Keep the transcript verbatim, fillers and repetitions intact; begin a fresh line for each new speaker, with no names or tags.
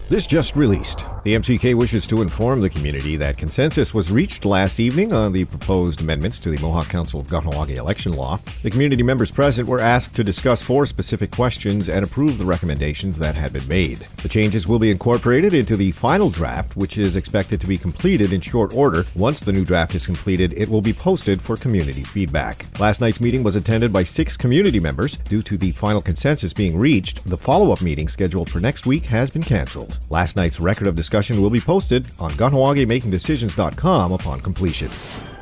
This just released. The M C K wishes to inform the community that consensus was reached last evening on the proposed amendments to the Mohawk Council of Kahnawake election law. The community members present were asked to discuss four specific questions and approve the recommendations that had been made. The changes will be incorporated into the final draft, which is expected to be completed in short order. Once the new draft is completed, it will be posted for community feedback. Last night's meeting was attended by six community members. Due to the final consensus being reached, the follow-up meeting scheduled for next week has been canceled. Last night's record of discussion will be posted on Kahnawake Making Decisions dot com upon completion.